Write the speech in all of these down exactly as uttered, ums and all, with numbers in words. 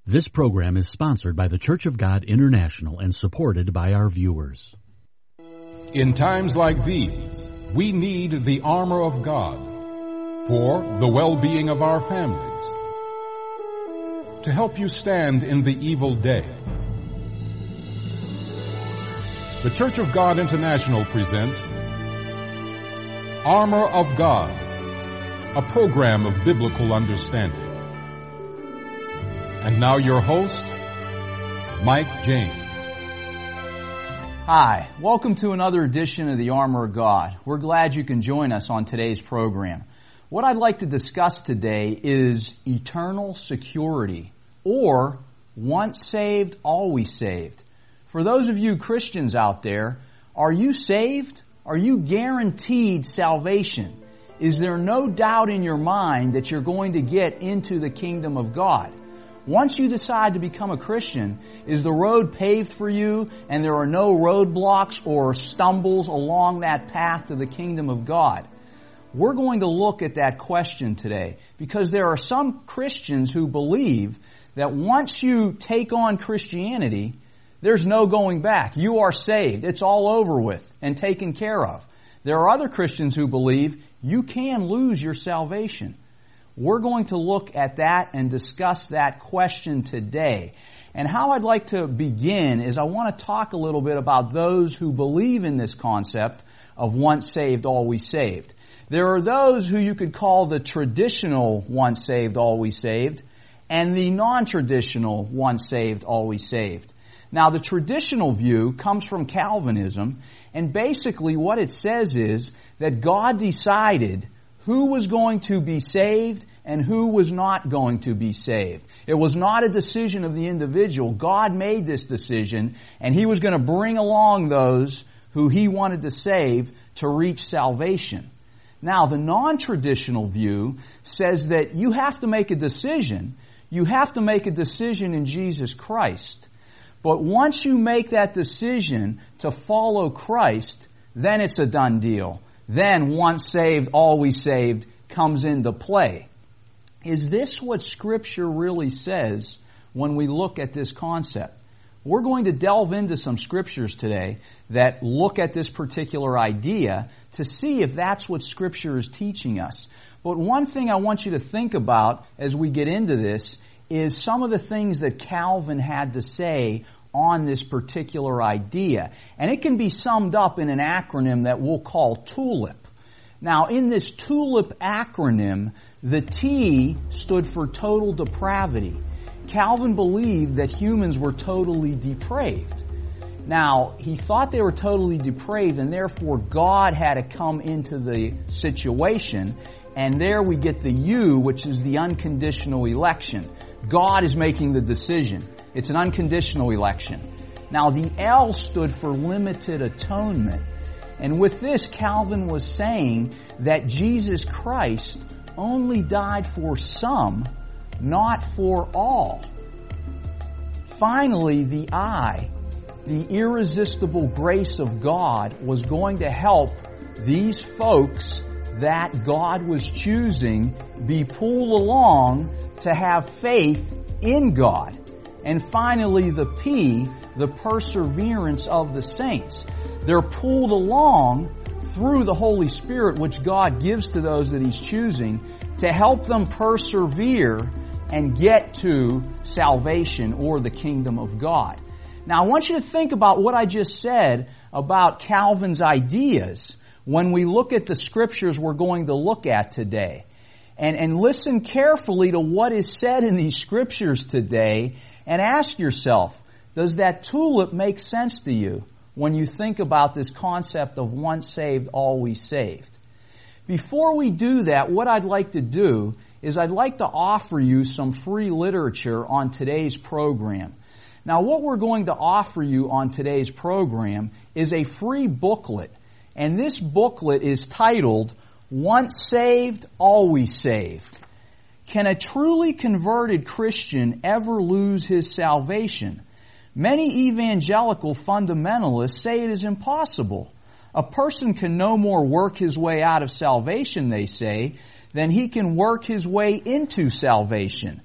This program is sponsored by the Church of God International and supported by our viewers. In times like these, we need the armor of God for the well-being of our families, to help you stand in the evil day. The Church of God International presents Armor of God, a program of biblical understanding. And now your host, Mike James. Hi, welcome to another edition of the Armor of God. We're glad you can join us on today's program. What I'd like to discuss today is eternal security, or once saved, always saved. For those of you Christians out there, are you saved? Are you guaranteed salvation? Is there no doubt in your mind that you're going to get into the kingdom of God? Once you decide to become a Christian, is the road paved for you and there are no roadblocks or stumbles along that path to the kingdom of God? We're going to look at that question today because there are some Christians who believe that once you take on Christianity, there's no going back. You are saved. It's all over with and taken care of. There are other Christians who believe you can lose your salvation. We're going to look at that and discuss that question today. And how I'd like to begin is I want to talk a little bit about those who believe in this concept of once saved, always saved. There are those who you could call the traditional once saved, always saved, and the non-traditional once saved, always saved. Now, the traditional view comes from Calvinism, and basically what it says is that God decided who was going to be saved and who was not going to be saved. It was not a decision of the individual. God made this decision, and He was going to bring along those who He wanted to save to reach salvation. Now, the non-traditional view says that you have to make a decision. You have to make a decision in Jesus Christ. But once you make that decision to follow Christ, then it's a done deal. Then once saved, always saved comes into play. Is this what Scripture really says when we look at this concept? We're going to delve into some Scriptures today that look at this particular idea to see if that's what Scripture is teaching us. But one thing I want you to think about as we get into this is some of the things that Calvin had to say on this particular idea. And it can be summed up in an acronym that we'll call TULIP. Now, in this TULIP acronym, the T stood for total depravity. Calvin believed that humans were totally depraved. Now, he thought they were totally depraved, and therefore God had to come into the situation. And there we get the U, which is the unconditional election. God is making the decision. It's an unconditional election. Now, the L stood for limited atonement. And with this, Calvin was saying that Jesus Christ only died for some, not for all. Finally, the I, the irresistible grace of God, was going to help these folks that God was choosing be pulled along to have faith in God. And finally, the P, the perseverance of the saints. They're pulled along through the Holy Spirit, which God gives to those that He's choosing, to help them persevere and get to salvation or the kingdom of God. Now, I want you to think about what I just said about Calvin's ideas when we look at the Scriptures we're going to look at today. And, and listen carefully to what is said in these Scriptures today and ask yourself, does that TULIP make sense to you when you think about this concept of once saved, always saved? Before we do that, what I'd like to do is I'd like to offer you some free literature on today's program. Now, what we're going to offer you on today's program is a free booklet. And this booklet is titled, Once Saved, Always Saved. Can a truly converted Christian ever lose his salvation? Many evangelical fundamentalists say it is impossible. A person can no more work his way out of salvation, they say, than he can work his way into salvation.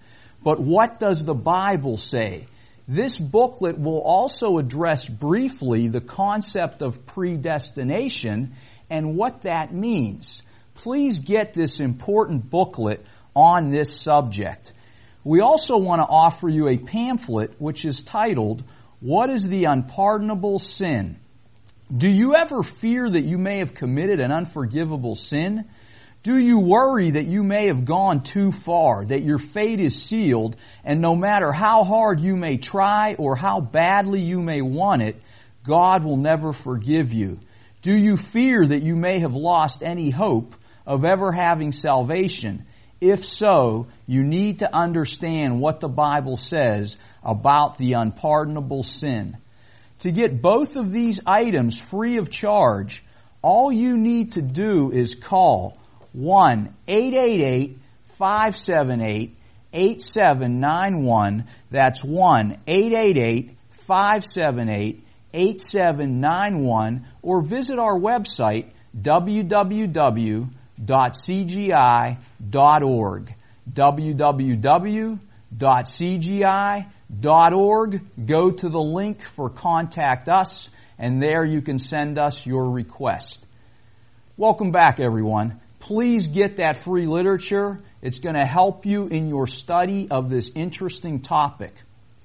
but what does the Bible say? This booklet will also address briefly the concept of predestination and what that means. Please get this important booklet on this subject. We also want to offer you a pamphlet which is titled, What is the Unpardonable Sin? Do you ever fear that you may have committed an unforgivable sin? Do you worry that you may have gone too far, that your fate is sealed, and no matter how hard you may try or how badly you may want it, God will never forgive you? Do you fear that you may have lost any hope of ever having salvation? If so, you need to understand what the Bible says about the unpardonable sin. To get both of these items free of charge, all you need to do is call one eight eight eight, five seven eight, eight seven nine one. That's one eight eight eight, five seven eight, eight seven nine one, or visit our website w w w dot c g i dot org. w w w dot c g i dot org. Go to the link for Contact Us, and there you can send us your request. Welcome back, everyone. Please get that free literature. It's going to help you in your study of this interesting topic.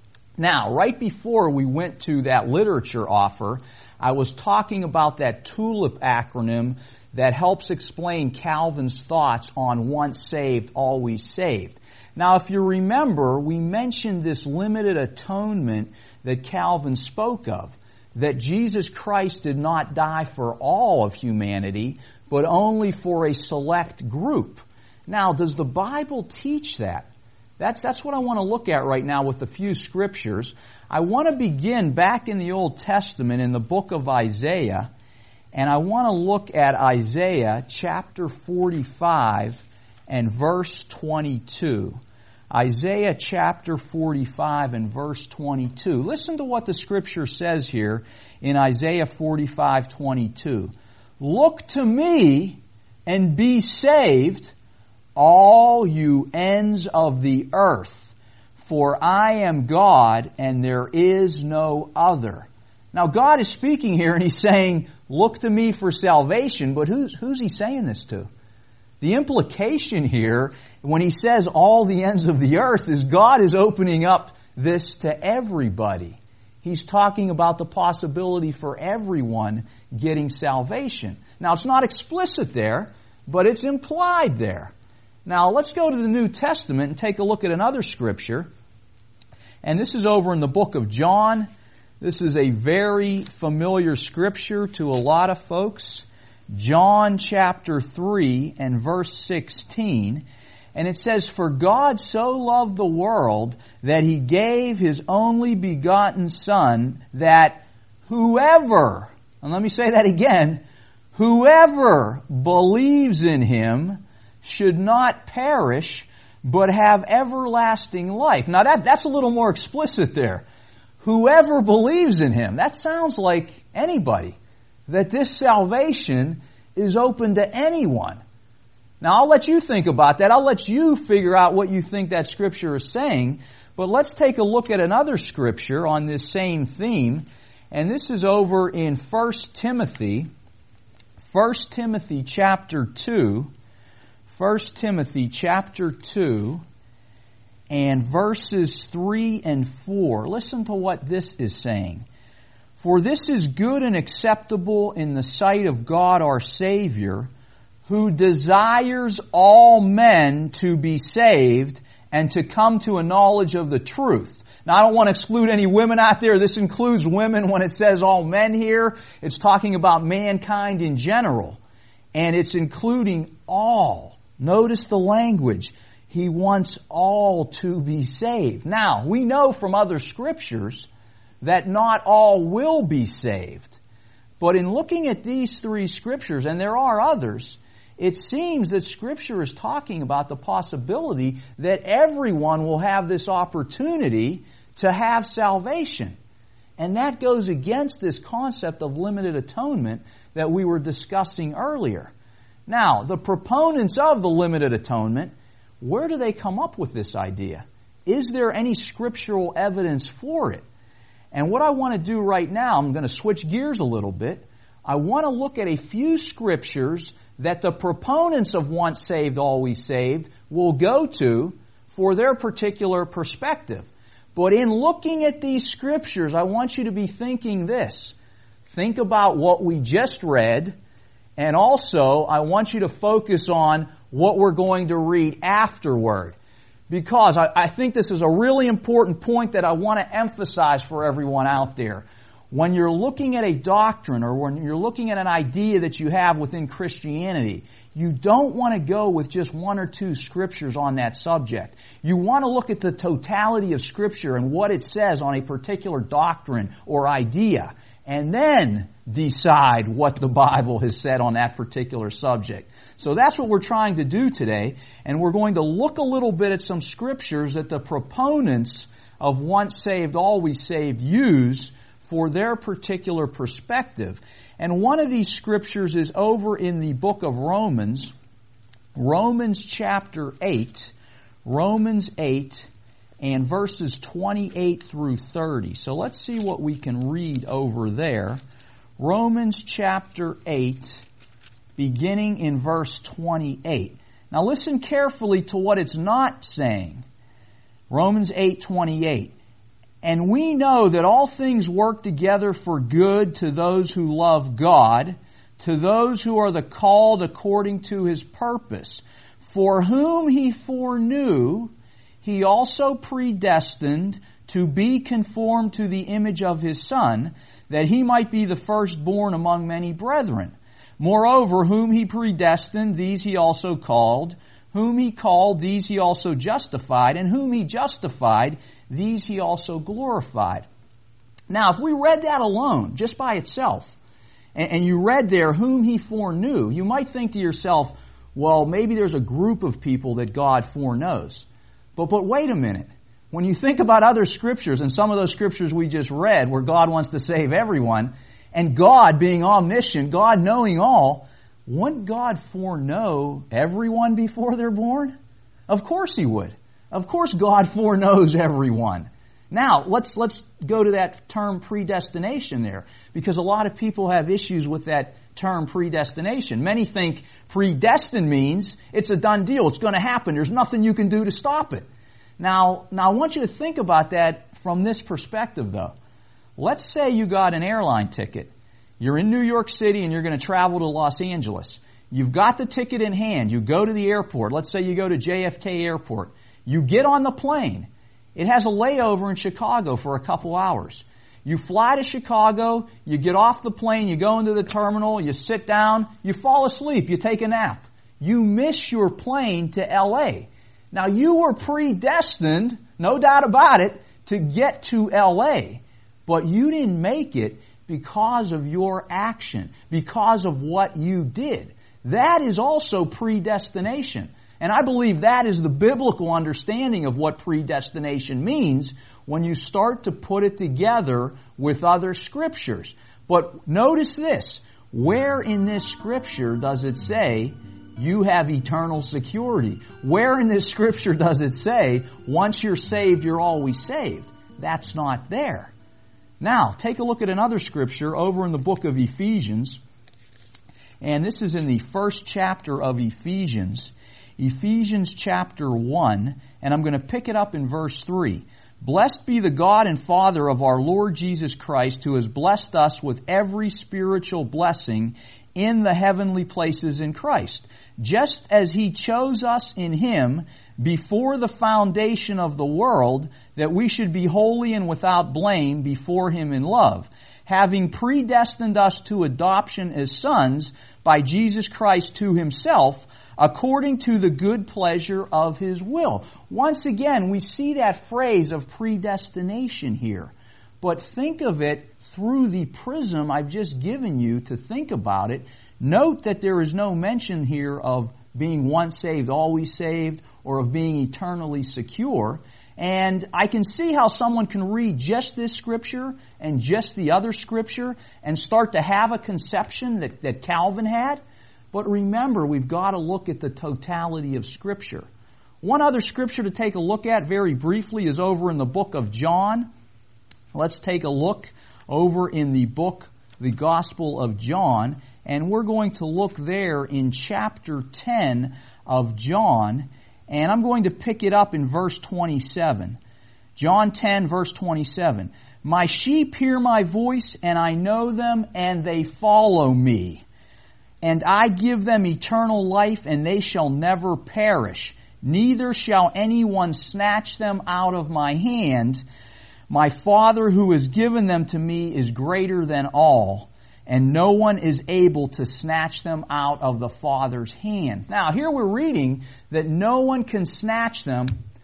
Now, right before we went to that literature offer, I was talking about that TULIP acronym that helps explain Calvin's thoughts on once saved, always saved. Now, if you remember, we mentioned this limited atonement that Calvin spoke of, that Jesus Christ did not die for all of humanity, but only for a select group. Now, does the Bible teach that? That's, that's what I want to look at right now with a few scriptures. I want to begin back in the Old Testament in the book of Isaiah, and I want to look at Isaiah chapter forty-five and verse twenty-two. Isaiah chapter forty-five and verse twenty-two. Listen to what the scripture says here in Isaiah forty-five twenty-two. Look to me and be saved, all you ends of the earth, for I am God and there is no other. Now God is speaking here and He's saying, look to me for salvation, but who's, who's He saying this to? The implication here, when He says all the ends of the earth, is God is opening up this to everybody. He's talking about the possibility for everyone getting salvation. Now, it's not explicit there, but it's implied there. Now, let's go to the New Testament and take a look at another scripture. And this is over in the book of John. This is a very familiar scripture to a lot of folks. John chapter three and verse sixteen. And it says, For God so loved the world that He gave His only begotten Son, that whoever, and let me say that again, whoever believes in Him should not perish, but have everlasting life. Now that, that's a little more explicit there. Whoever believes in Him. That sounds like anybody. That this salvation is open to anyone. Now, I'll let you think about that. I'll let you figure out what you think that scripture is saying. But let's take a look at another scripture on this same theme. And this is over in First Timothy. First Timothy chapter two. First Timothy chapter two and verses three and four. Listen to what this is saying. For this is good and acceptable in the sight of God our Savior, who desires all men to be saved and to come to a knowledge of the truth. Now, I don't want to exclude any women out there. This includes women when it says all men here. It's talking about mankind in general. And it's including all. Notice the language. He wants all to be saved. Now, we know from other scriptures that not all will be saved. But in looking at these three scriptures, and there are others, it seems that Scripture is talking about the possibility that everyone will have this opportunity to have salvation. And that goes against this concept of limited atonement that we were discussing earlier. Now, the proponents of the limited atonement, where do they come up with this idea? is there any scriptural evidence for it? And what I want to do right now, I'm going to switch gears a little bit. I want to look at a few scriptures that the proponents of once saved, always saved will go to for their particular perspective. But in looking at these scriptures, I want you to be thinking this. Think about what we just read, and also I want you to focus on what we're going to read afterward. Because I, I think this is a really important point that I want to emphasize for everyone out there. When you're looking at a doctrine or when you're looking at an idea that you have within Christianity, you don't want to go with just one or two scriptures on that subject. You want to look at the totality of Scripture and what it says on a particular doctrine or idea, and then decide what the Bible has said on that particular subject. So that's what we're trying to do today, and we're going to look a little bit at some scriptures that the proponents of once saved, always saved use for their particular perspective. And one of these scriptures is over in the book of Romans, Romans chapter eight, Romans eight, and verses twenty-eight through thirty. So let's see what we can read over there. Romans chapter eight, beginning in verse twenty-eight. Now listen carefully to what it's not saying. Romans eight twenty-eight. And we know that all things work together for good to those who love God, to those who are the called according to His purpose. For whom He foreknew, He also predestined to be conformed to the image of His Son, that He might be the firstborn among many brethren. Moreover, whom He predestined, these He also called. Whom He called, these He also justified. And whom He justified, these He also glorified. Now, if we read that alone, just by itself, and, and you read there, whom He foreknew, you might think to yourself, well, maybe there's a group of people that God foreknows. But, but wait a minute. When you think about other scriptures, and some of those scriptures we just read, where God wants to save everyone, and God being omniscient, God knowing all, wouldn't God foreknow everyone before they're born? Of course He would. Of course God foreknows everyone. Now, let's let's go to that term predestination there, because a lot of people have issues with that term predestination. Many think predestined means it's a done deal. It's going to happen. There's nothing you can do to stop it. Now, now I want you to think about that from this perspective, though. Let's say you got an airline ticket. You're in New York City and you're going to travel to Los Angeles. You've got the ticket in hand. You go to the airport. Let's say you go to J F K Airport. You get on the plane. It has a layover in Chicago for a couple hours. You fly to Chicago, you get off the plane, you go into the terminal, you sit down, you fall asleep, you take a nap. You miss your plane to L A. Now you were predestined, no doubt about it, to get to L A, but you didn't make it because of your action, because of what you did. That is also predestination. And I believe that is the biblical understanding of what predestination means when you start to put it together with other scriptures. But notice this. Where in this scripture does it say you have eternal security? Where in this scripture does it say once you're saved, you're always saved? That's not there. Now, take a look at another scripture over in the book of Ephesians. And this is in the first chapter of Ephesians. Ephesians chapter one, and I'm going to pick it up in verse three. Blessed be the God and Father of our Lord Jesus Christ, who has blessed us with every spiritual blessing in the heavenly places in Christ, just as He chose us in Him before the foundation of the world, that we should be holy and without blame before Him in love, having predestined us to adoption as sons by Jesus Christ to Himself, according to the good pleasure of His will. Once again, we see that phrase of predestination here. But think of it through the prism I've just given you to think about it. Note that there is no mention here of being once saved, always saved, or of being eternally secure. And I can see how someone can read just this scripture and just the other scripture and start to have a conception that, that Calvin had. But remember, we've got to look at the totality of Scripture. One other scripture to take a look at very briefly is over in the book of John. Let's take a look over in the book, the Gospel of John, and we're going to look there in chapter ten of John, and I'm going to pick it up in verse twenty-seven. John ten, verse twenty-seven. My sheep hear my voice, and I know them, and they follow me. And I give them eternal life, and they shall never perish. Neither shall anyone snatch them out of my hand. My Father who has given them to me is greater than all, and no one is able to snatch them out of the Father's hand. Now, here we're reading that no one can snatch them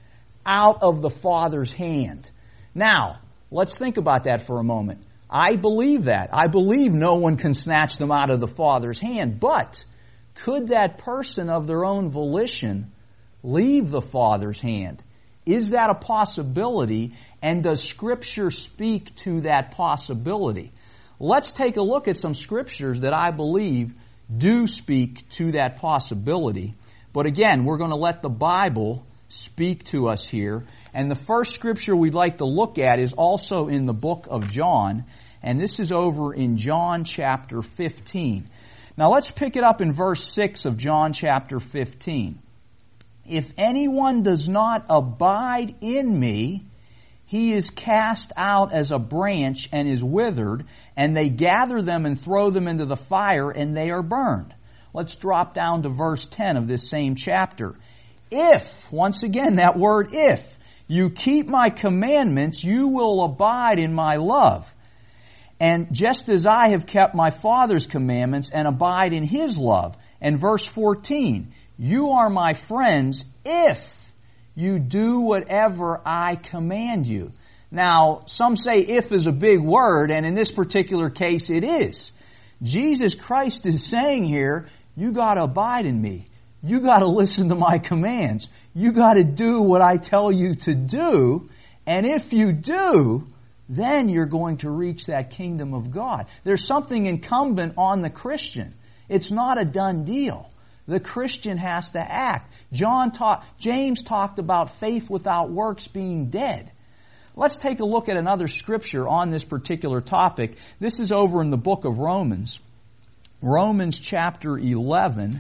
out of the Father's hand. Now, let's think about that for a moment. I believe that. I believe no one can snatch them out of the Father's hand, but could that person of their own volition leave the Father's hand? Is that a possibility, and does Scripture speak to that possibility? Let's take a look at some scriptures that I believe do speak to that possibility. But again, we're going to let the Bible speak to us here. And the first scripture we'd like to look at is also in the book of John, and this is over in John chapter fifteen. Now let's pick it up in verse six of John chapter fifteen. If anyone does not abide in me, he is cast out as a branch and is withered, and they gather them and throw them into the fire, and they are burned. Let's drop down to verse ten of this same chapter. If, once again, that word if, you keep my commandments, you will abide in my love. And just as I have kept my Father's commandments and abide in his love. And verse fourteen, you are my friends if you do whatever I command you. Now, some say if is a big word, and in this particular case it is. Jesus Christ is saying here, you got to abide in me. You got to listen to my commands. You got to do what I tell you to do. And if you do, then you're going to reach that kingdom of God. There's something incumbent on the Christian. It's not a done deal. The Christian has to act. John taught, James talked about faith without works being dead. Let's take a look at another scripture on this particular topic. This is over in the book of Romans. Romans chapter eleven.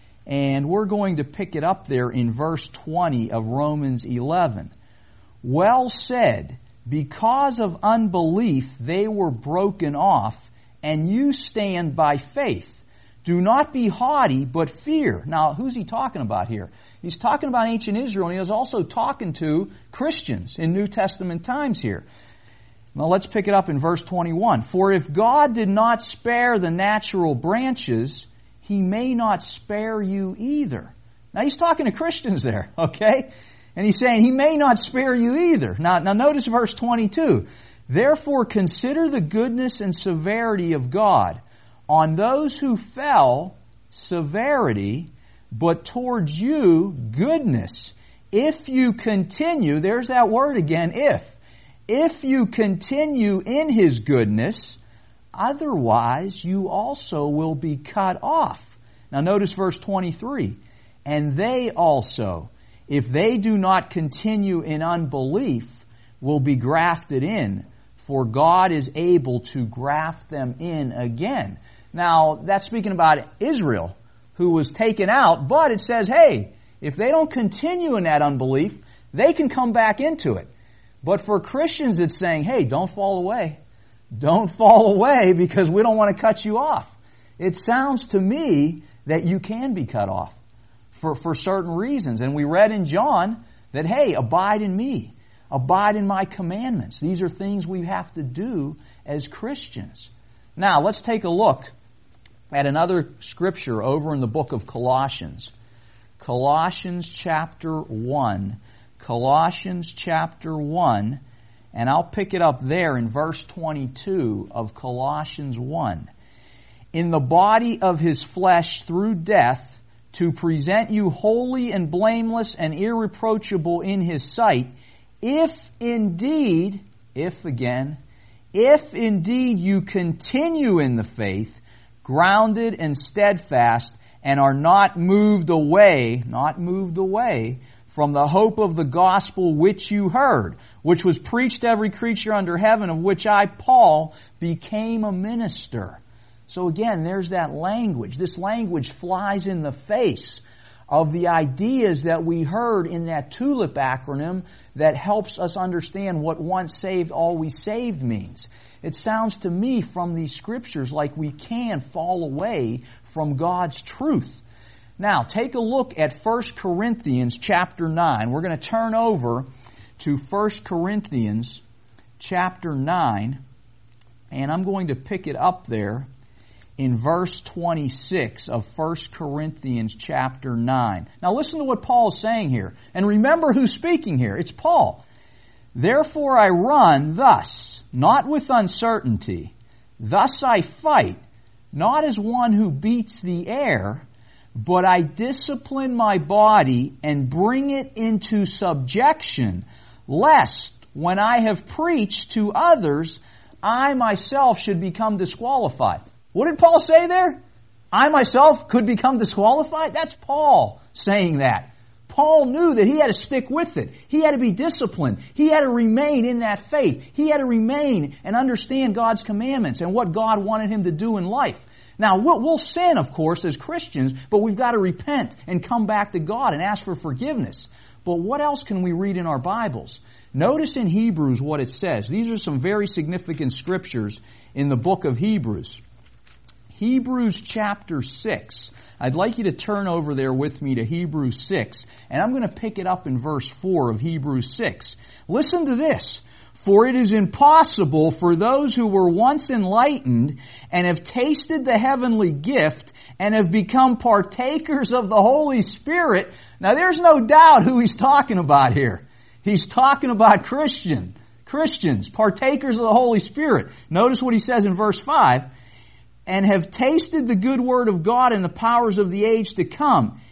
And we're going to pick it up there in verse twenty of Romans eleven. Well said, because of unbelief they were broken off, and you stand by faith. Do not be haughty, but fear. Now, who's he talking about here? He's talking about ancient Israel, and he was also talking to Christians in New Testament times here. Now, let's pick it up in verse twenty-one. For if God did not spare the natural branches, he may not spare you either. Now, he's talking to Christians there, okay? And he's saying he may not spare you either. Now, now notice verse twenty-two. Therefore, consider the goodness and severity of God. On those who fell, severity, but towards you, goodness. If you continue, there's that word again, if. If you continue in his goodness, otherwise you also will be cut off. Now notice verse twenty-three. And they also, if they do not continue in unbelief, will be grafted in, for God is able to graft them in again. Now, that's speaking about Israel, who was taken out, but it says, hey, if they don't continue in that unbelief, they can come back into it. But for Christians, it's saying, hey, don't fall away. Don't fall away because we don't want to cut you off. It sounds to me that you can be cut off for, for certain reasons. And we read in John that, hey, abide in me. Abide in my commandments. These are things we have to do as Christians. Now, let's take a look at another scripture over in the book of Colossians. Colossians chapter one. Colossians chapter one. And I'll pick it up there in verse twenty-two of Colossians one. In the body of his flesh through death, to present you holy and blameless and irreproachable in his sight, if indeed, if again, if indeed you continue in the faith, grounded and steadfast, and are not moved away, not moved away from the hope of the gospel which you heard, which was preached to every creature under heaven, of which I, Paul, became a minister. So again, there's that language. This language flies in the face of the ideas that we heard in that TULIP acronym that helps us understand what once saved, always saved means. It sounds to me from these scriptures like we can fall away from God's truth. Now, take a look at First Corinthians chapter nine. We're going to turn over to First Corinthians chapter nine, and I'm going to pick it up there in verse twenty-six of First Corinthians chapter nine. Now listen to what Paul is saying here. And remember who's speaking here. It's Paul. Therefore I run thus, not with uncertainty. Thus I fight, not as one who beats the air, but I discipline my body and bring it into subjection, lest when I have preached to others, I myself should become disqualified. What did Paul say there? I myself could become disqualified? That's Paul saying that. Paul knew that he had to stick with it. He had to be disciplined. He had to remain in that faith. He had to remain and understand God's commandments and what God wanted him to do in life. Now, we'll sin, of course, as Christians, but we've got to repent and come back to God and ask for forgiveness. But what else can we read in our Bibles? Notice in Hebrews what it says. These are some very significant scriptures in the book of Hebrews. Hebrews chapter six. I'd like you to turn over there with me to Hebrews six, and I'm going to pick it up in verse four of Hebrews six. Listen to this. For it is impossible for those who were once enlightened and have tasted the heavenly gift and have become partakers of the Holy Spirit. Now there's no doubt who he's talking about here. He's talking about Christian, Christians, partakers of the Holy Spirit. Notice what he says in verse five. And have tasted the good word of God and the powers of the age to come.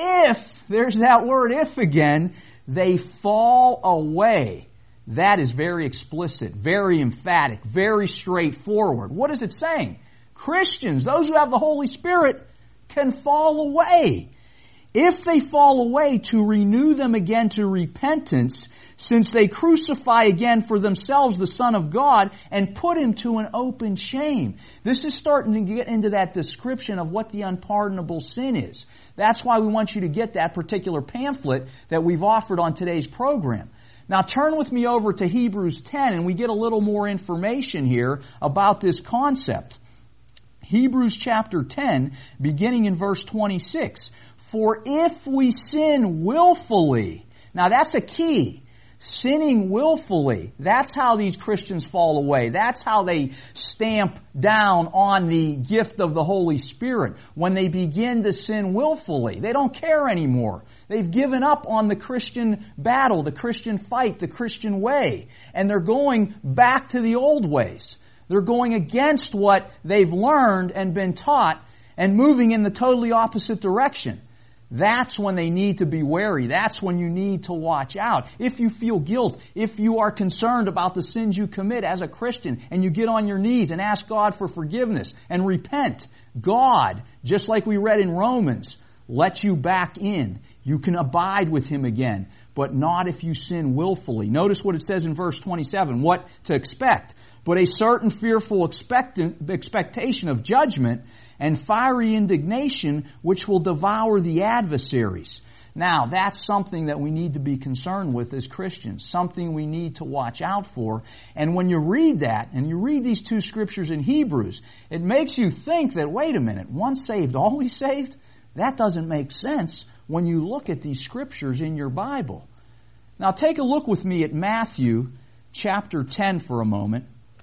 If, there's that word if again, they fall away. That is very explicit, very emphatic, very straightforward. What is it saying? Christians, those who have the Holy Spirit, can fall away. If they fall away, to renew them again to repentance, since they crucify again for themselves the Son of God and put him to an open shame. This is starting to get into that description of what the unpardonable sin is. That's why we want you to get that particular pamphlet that we've offered on today's program. Now turn with me over to Hebrews ten and we get a little more information here about this concept. Hebrews chapter ten, beginning in verse twenty-six. For if we sin willfully, now that's a key. Sinning willfully, that's how these Christians fall away. That's how they stamp down on the gift of the Holy Spirit. When they begin to sin willfully, they don't care anymore. They've given up on the Christian battle, the Christian fight, the Christian way. And they're going back to the old ways. They're going against what they've learned and been taught and moving in the totally opposite direction. That's when they need to be wary. That's when you need to watch out. If you feel guilt, if you are concerned about the sins you commit as a Christian, and you get on your knees and ask God for forgiveness and repent, God, just like we read in Romans, lets you back in. You can abide with Him again, but not if you sin willfully. Notice what it says in verse twenty-seven, what to expect. But a certain fearful expectant, expectation of judgment and fiery indignation which will devour the adversaries. Now, that's something that we need to be concerned with as Christians, something we need to watch out for. And when you read that, and you read these two scriptures in Hebrews, it makes you think that, wait a minute, once saved, always saved? That doesn't make sense when you look at these scriptures in your Bible. Now, take a look with me at Matthew chapter ten for a moment.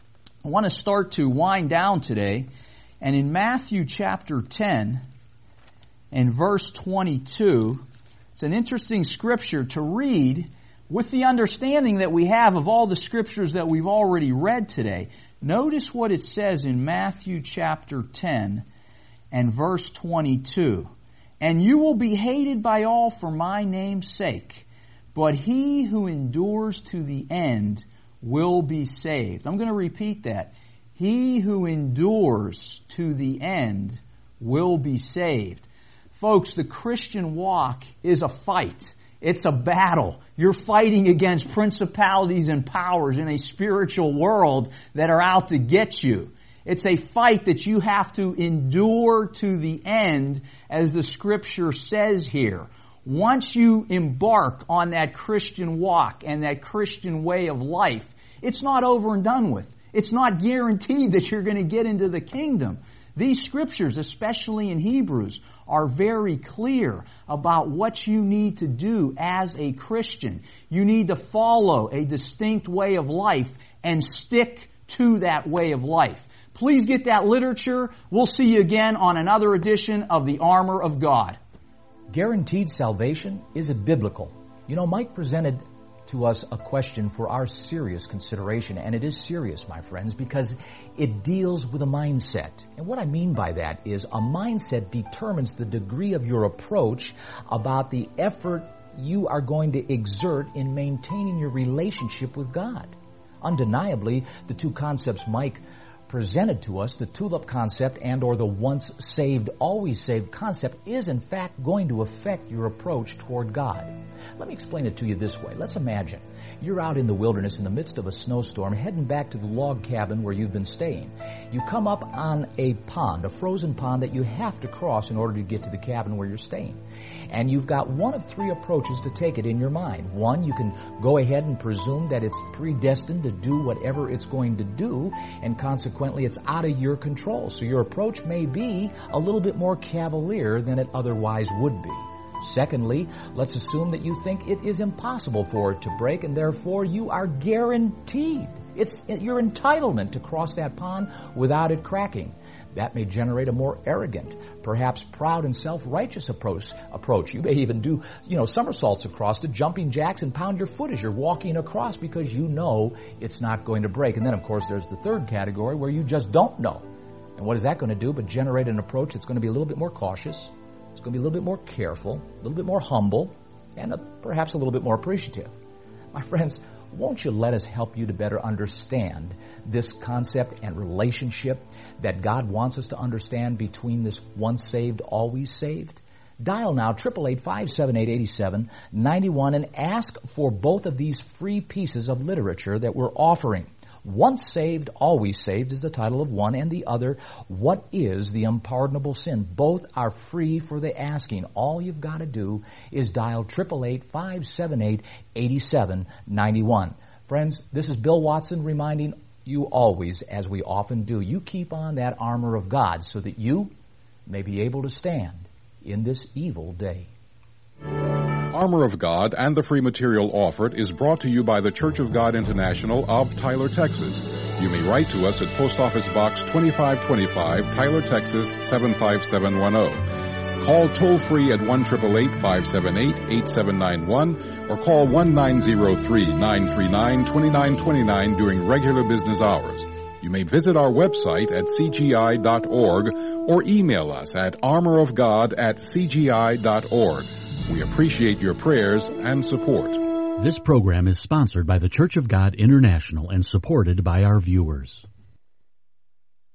I want to start to wind down today. And in Matthew chapter ten and verse twenty-two, it's an interesting scripture to read with the understanding that we have of all the scriptures that we've already read today. Notice what it says in Matthew chapter ten and verse twenty-two. And you will be hated by all for my name's sake, but he who endures to the end will be saved. I'm going to repeat that. He who endures to the end will be saved. Folks, the Christian walk is a fight. It's a battle. You're fighting against principalities and powers in a spiritual world that are out to get you. It's a fight that you have to endure to the end, as the Scripture says here. Once you embark on that Christian walk and that Christian way of life, it's not over and done with. It's not guaranteed that you're going to get into the kingdom. These Scriptures, especially in Hebrews, are very clear about what you need to do as a Christian. You need to follow a distinct way of life and stick to that way of life. Please get that literature. We'll see you again on another edition of the Armor of God. Guaranteed salvation? Is it biblical? You know, Mike presented to us a question for our serious consideration, and it is serious, my friends, because it deals with a mindset. And what I mean by that is a mindset determines the degree of your approach about the effort you are going to exert in maintaining your relationship with God. Undeniably, the two concepts Mike presented to us, the tulip concept and or the once saved, always saved concept, is in fact going to affect your approach toward God. Let me explain it to you this way. Let's imagine you're out in the wilderness in the midst of a snowstorm, heading back to the log cabin where you've been staying. You come up on a pond, a frozen pond that you have to cross in order to get to the cabin where you're staying. And you've got one of three approaches to take it in your mind. One, you can go ahead and presume that it's predestined to do whatever it's going to do, and consequently it's out of your control. So your approach may be a little bit more cavalier than it otherwise would be. Secondly, let's assume that you think it is impossible for it to break, and therefore you are guaranteed. It's your entitlement to cross that pond without it cracking. That may generate a more arrogant, perhaps proud and self-righteous approach. Approach. You may even do, you know, somersaults across the jumping jacks and pound your foot as you're walking across because you know it's not going to break. And then, of course, there's the third category where you just don't know. And what is that going to do but generate an approach that's going to be a little bit more cautious, it's going to be a little bit more careful, a little bit more humble, and a, perhaps a little bit more appreciative. My friends, won't you let us help you to better understand this concept and relationship that God wants us to understand between this once saved, always saved? Dial now, eight eight eight, five seven eight, eight seven nine one, and ask for both of these free pieces of literature that we're offering. Once saved, always saved is the title of one, and the other, What is the Unpardonable Sin? Both are free for the asking. All you've got to do is dial eight eight eight, five seven eight, eight seven nine one. Friends, this is Bill Watson reminding you always, as we often do, you keep on that armor of God so that you may be able to stand in this evil day. Armor of God and the free material offered is brought to you by the Church of God International of Tyler, Texas. You may write to us at Post Office Box twenty-five twenty-five, Tyler, Texas seven five seven one zero. Call toll-free at one eight eight eight, five seven eight, eight seven nine one or call one nine zero three, nine three nine, two nine two nine during regular business hours. You may visit our website at c g i dot org or email us at armorofgod at c g i dot org. We appreciate your prayers and support. This program is sponsored by the Church of God International and supported by our viewers.